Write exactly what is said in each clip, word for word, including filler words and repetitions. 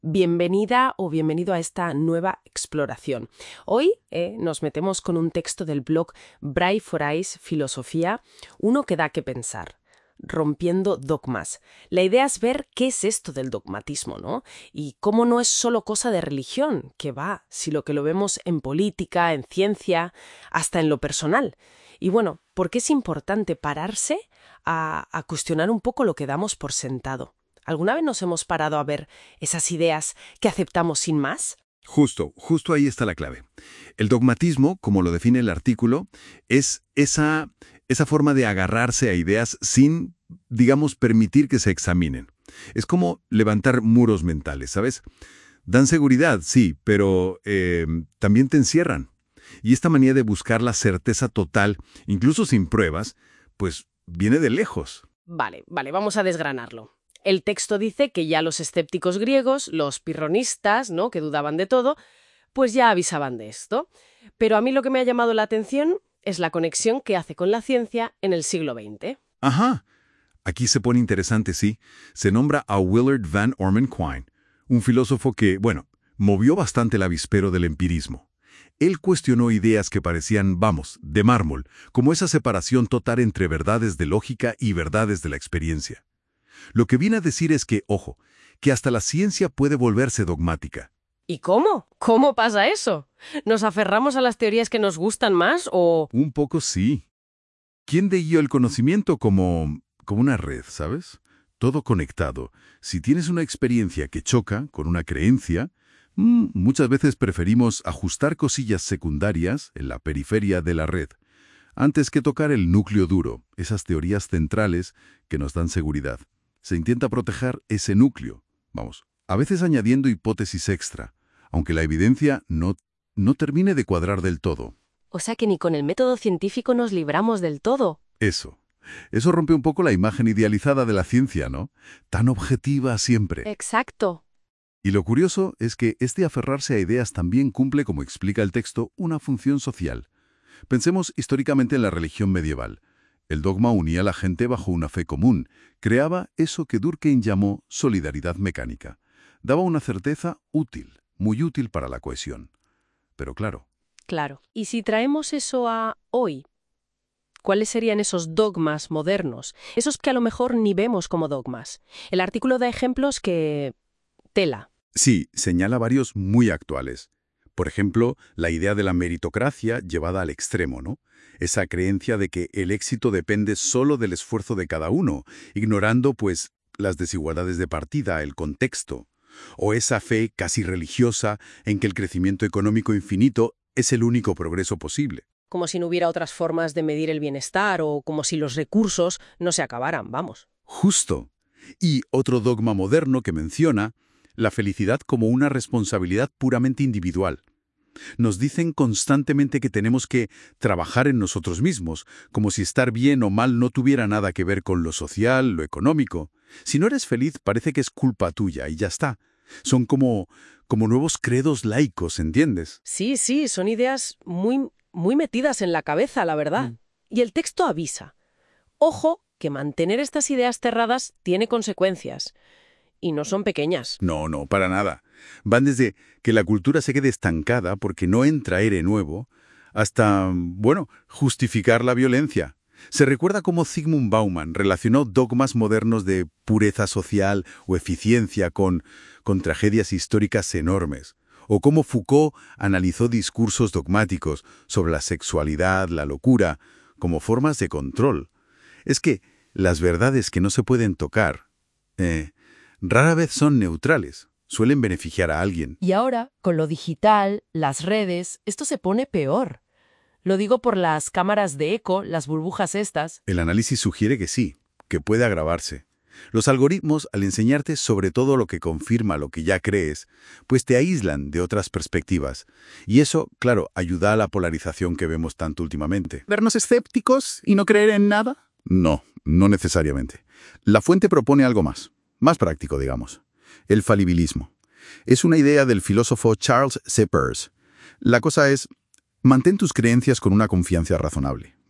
Bienvenida o bienvenido a esta nueva exploración. Hoy eh, nos metemos con un texto del blog Bray Forais Filosofía, uno que da que pensar. Rompiendo dogmas. La idea es ver qué es esto del dogmatismo, ¿no? Y cómo no es solo cosa de religión, que va, si lo que lo vemos en política, en ciencia, hasta en lo personal. Y bueno, ¿por qué es importante pararse a, a cuestionar un poco lo que damos por sentado? ¿Alguna vez nos hemos parado a ver esas ideas que aceptamos sin más? Justo, justo ahí está la clave. El dogmatismo, como lo define el artículo, es esa, esa forma de agarrarse a ideas sin, digamos, permitir que se examinen. Es como levantar muros mentales, ¿sabes? Dan seguridad, sí, pero eh, también te encierran. Y esta manía de buscar la certeza total, incluso sin pruebas, pues viene de lejos. Vale, vale, vamos a desgranarlo. El texto dice que ya los escépticos griegos, los pirronistas, ¿no?, que dudaban de todo, pues ya avisaban de esto. Pero a mí lo que me ha llamado la atención es la conexión que hace con la ciencia en el siglo veinte. Ajá. Aquí se pone interesante, sí. Se nombra a Willard Van Orman Quine, un filósofo que, bueno, movió bastante el avispero del empirismo. Él cuestionó ideas que parecían, vamos, de mármol, como esa separación total entre verdades de lógica y verdades de la experiencia. Lo que viene a decir es que, ojo, que hasta la ciencia puede volverse dogmática. ¿Y cómo? ¿Cómo pasa eso? ¿Nos aferramos a las teorías que nos gustan más o...? Un poco sí. ¿Quién guió el conocimiento como, como una red, sabes? Todo conectado. Si tienes una experiencia que choca con una creencia, mmm, muchas veces preferimos ajustar cosillas secundarias en la periferia de la red, antes que tocar el núcleo duro, esas teorías centrales que nos dan seguridad. Se intenta proteger ese núcleo, vamos, a veces añadiendo hipótesis extra, aunque la evidencia no, no termine de cuadrar del todo. O sea que ni con el método científico nos libramos del todo. Eso. Eso rompe un poco la imagen idealizada de la ciencia, ¿no? Tan objetiva siempre. Exacto. Y lo curioso es que este aferrarse a ideas también cumple, como explica el texto, una función social. Pensemos históricamente en la religión medieval. El dogma unía a la gente bajo una fe común, creaba eso que Durkheim llamó solidaridad mecánica. Daba una certeza útil, muy útil para la cohesión. Pero claro. Claro. ¿Y si traemos eso a hoy? ¿Cuáles serían esos dogmas modernos? Esos que a lo mejor ni vemos como dogmas. El artículo da ejemplos que... tela. Sí, señala varios muy actuales. Por ejemplo, la idea de la meritocracia llevada al extremo, ¿no? Esa creencia de que el éxito depende solo del esfuerzo de cada uno, ignorando, pues, las desigualdades de partida, el contexto. O esa fe casi religiosa en que el crecimiento económico infinito es el único progreso posible. Como si no hubiera otras formas de medir el bienestar o como si los recursos no se acabaran, vamos. Justo. Y otro dogma moderno que menciona la felicidad como una responsabilidad puramente individual. Nos dicen constantemente que tenemos que trabajar en nosotros mismos, como si estar bien o mal no tuviera nada que ver con lo social, lo económico. Si no eres feliz, parece que es culpa tuya y ya está. Son como, como nuevos credos laicos, ¿entiendes? Sí, sí, son ideas muy, muy metidas en la cabeza, la verdad. Mm. Y el texto avisa. Ojo, que mantener estas ideas cerradas tiene consecuencias. Y no son pequeñas. No, no, para nada. Van desde que la cultura se quede estancada porque no entra aire nuevo, hasta, bueno, justificar la violencia. Se recuerda cómo Zygmunt Bauman relacionó dogmas modernos de pureza social o eficiencia con, con tragedias históricas enormes. O cómo Foucault analizó discursos dogmáticos sobre la sexualidad, la locura, como formas de control. Es que las verdades que no se pueden tocar... Eh, rara vez son neutrales, suelen beneficiar a alguien. Y ahora, con lo digital, las redes, esto se pone peor. Lo digo por las cámaras de eco, las burbujas estas. El análisis sugiere que sí, que puede agravarse. Los algoritmos, al enseñarte sobre todo lo que confirma lo que ya crees, pues te aíslan de otras perspectivas. Y eso, claro, ayuda a la polarización que vemos tanto últimamente. ¿Vernos escépticos y no creer en nada? No, no necesariamente. La fuente propone algo más. Más práctico, digamos. El falibilismo. Es una idea del filósofo Charles C. Peirce. La cosa es, mantén tus creencias con una confianza razonable,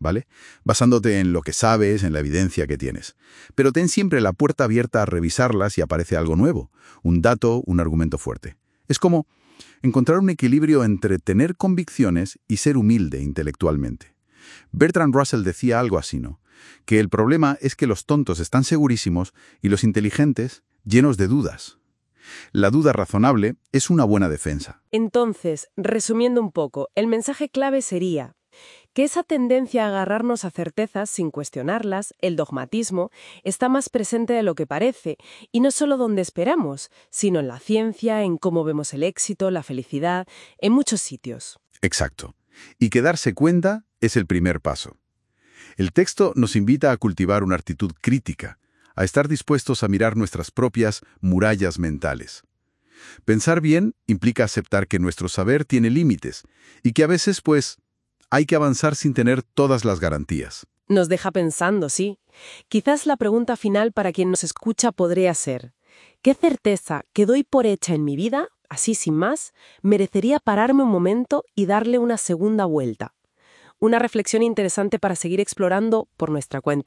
¿vale? Basándote en lo que sabes, en la evidencia que tienes. Pero ten siempre la puerta abierta a revisarlas si aparece algo nuevo, un dato, un argumento fuerte. Es como encontrar un equilibrio entre tener convicciones y ser humilde intelectualmente. Bertrand Russell decía algo así, ¿no? Que el problema es que los tontos están segurísimos y los inteligentes llenos de dudas. La duda razonable es una buena defensa. Entonces, resumiendo un poco, el mensaje clave sería que esa tendencia a agarrarnos a certezas sin cuestionarlas, el dogmatismo, está más presente de lo que parece, y no solo donde esperamos, sino en la ciencia, en cómo vemos el éxito, la felicidad, en muchos sitios. Exacto. Y que darse cuenta es el primer paso. El texto nos invita a cultivar una actitud crítica, a estar dispuestos a mirar nuestras propias murallas mentales. Pensar bien implica aceptar que nuestro saber tiene límites y que a veces, pues, hay que avanzar sin tener todas las garantías. Nos deja pensando, sí. Quizás la pregunta final para quien nos escucha podría ser: ¿qué certeza que doy por hecha en mi vida, así sin más, merecería pararme un momento y darle una segunda vuelta? Una reflexión interesante para seguir explorando por nuestra cuenta.